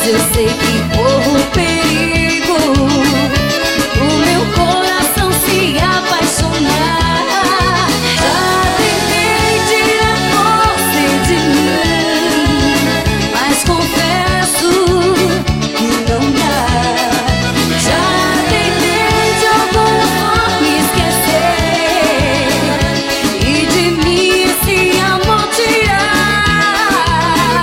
eu sei que corro perigo o meu coração se apaixonar. Já tentei tirar você de mim, mas confesso que não dá. Já tentei de alguma forma esquecer e de mim esse amor tirar,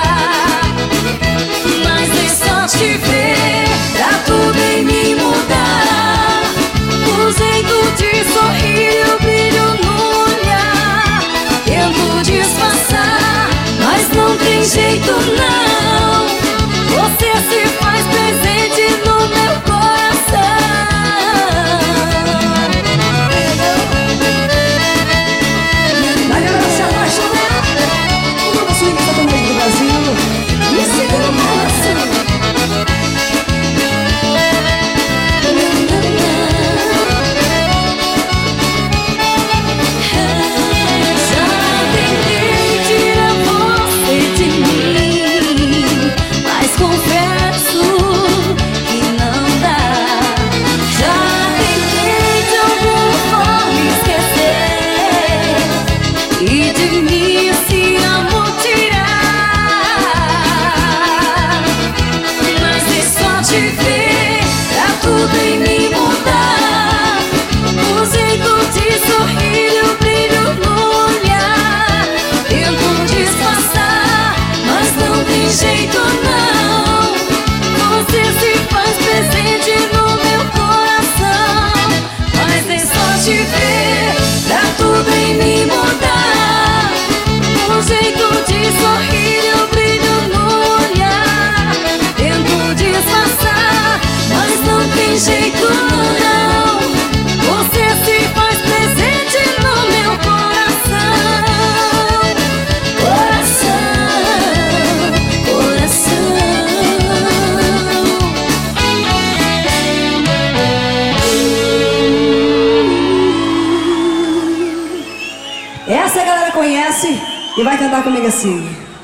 mas é só te ver pra tudo em mim mudar. O jeito de sorrir e o brilho no olhar, tento disfarçar, mas não tem jeito não. Você se faz presente no meu coração. Na galera se apaixonar, o nosso swing sertanejo do Brasil. Esse é o nosso. Já tentei tirar você de mim, mas confesso que não dá. Já tentei de alguma forma esquecer e de mim esse amor tirar, mas é só te ver pra tudo em mim mudar. O jeito de sorrir e o brilho no olhar, tento disfarçar, mas não tem jeito não. Você se faz presente no meu coração, mas é só te ver pra tudo em mim mudar. O jeito de sorrir e o brilho no olhar, tento disfarçar, mas não tem jeito não. Você se faz presente no meu coração. Essa a galera conhece e vai cantar comigo assim.